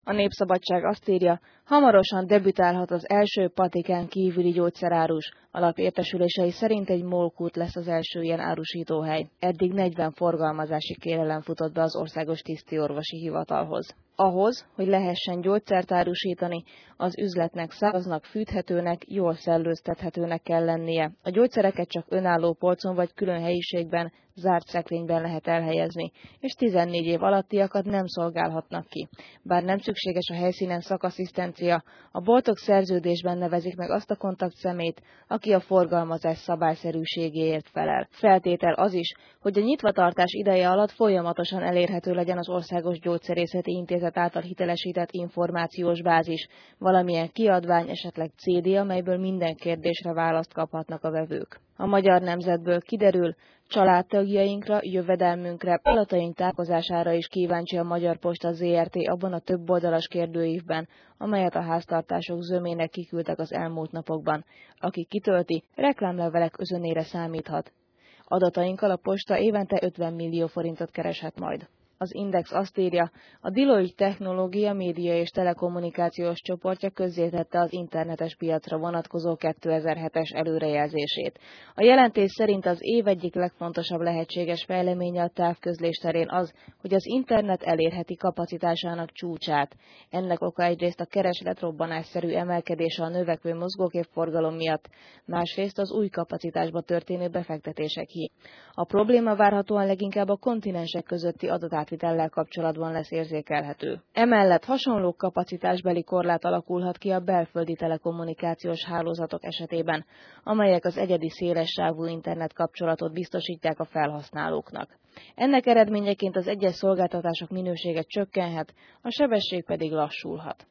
A Népszabadság azt írja, hamarosan debütálhat az első patikán kívüli gyógyszerárus. Alapértesülései szerint egy Molkút lesz az első ilyen árusítóhely. Eddig 40 forgalmazási kérelem futott be az Országos Tisztiorvosi Hivatalhoz. Ahhoz, hogy lehessen gyógyszert árusítani, az üzletnek száraznak, fűthetőnek, jól szellőztethetőnek kell lennie. A gyógyszereket csak önálló polcon vagy külön helyiségben, zárt szekrényben lehet elhelyezni, és 14 év alattiakat nem szolgálhatnak ki. Bár nem szükséges a helyszínen szakasszisztencia, a boltok szerződésben nevezik meg azt a kontaktszemélyt, aki a forgalmazás szabályszerűségéért felel. Feltétel az is, hogy a nyitvatartás ideje alatt folyamatosan elérhető legyen az Országos Gyógyszerészeti Intézet által hitelesített információs bázis, valamilyen kiadvány, esetleg CD, amelyből minden kérdésre választ kaphatnak a vevők. A Magyar Nemzetből kiderül, családtagjainkra, jövedelmünkre, adataink tárkozására is kíváncsi a Magyar Posta Zrt. Abban a több oldalas kérdőívben, amelyet a háztartások zömének kiküldtek az elmúlt napokban. Aki kitölti, reklámlevelek özönére számíthat. Adatainkkal a posta évente 50 millió forintot kereshet majd. Az Index azt írja, a Deloitte Technológia Média és Telekommunikációs csoportja közzétette az internetes piacra vonatkozó 2007-es előrejelzését. A jelentés szerint az év egyik legfontosabb lehetséges fejleménye a távközlés terén az, hogy az internet elérheti kapacitásának csúcsát. Ennek oka egyrészt a kereslet robbanásszerű emelkedése a növekvő mozgóképforgalom miatt, másrészt az új kapacitásba történő befektetések hiánya. A probléma várhatóan leginkább a kontinensek közötti adatátvitellel kapcsolatban lesz érzékelhető. Emellett hasonló kapacitásbeli korlát alakulhat ki a belföldi telekommunikációs hálózatok esetében, amelyek az egyedi szélessávú internet kapcsolatot biztosítják a felhasználóknak. Ennek eredményeként az egyes szolgáltatások minősége csökkenhet, a sebesség pedig lassulhat.